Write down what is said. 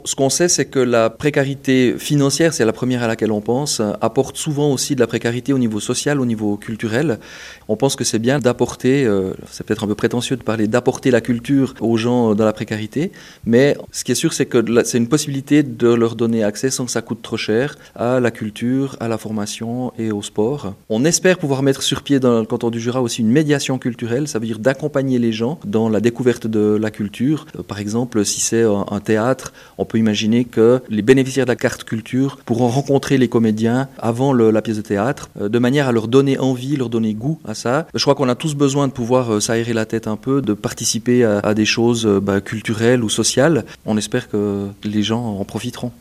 Ce qu'on sait, c'est que la précarité financière, c'est la première à laquelle on pense, apporte souvent aussi de la précarité au niveau social, au niveau culturel. On pense que c'est bien d'apporter, c'est peut-être un peu prétentieux de parler d'apporter la culture aux gens dans la précarité, mais ce qui est sûr, c'est que c'est une possibilité de leur donner accès sans que ça coûte trop cher à la culture, à la formation et au sport. On espère pouvoir mettre sur pied dans le canton du Jura aussi une médiation culturelle, ça veut dire d'accompagner les gens dans la découverte de la culture. Par exemple, si c'est un théâtre, on peut imaginer que les bénéficiaires de la carte culture pourront rencontrer les comédiens avant la pièce de théâtre, de manière à leur donner envie, leur donner goût à ça. Je crois qu'on a tous besoin de pouvoir s'aérer la tête un peu, de participer à des choses culturelles ou sociales. On espère que les gens en profiteront.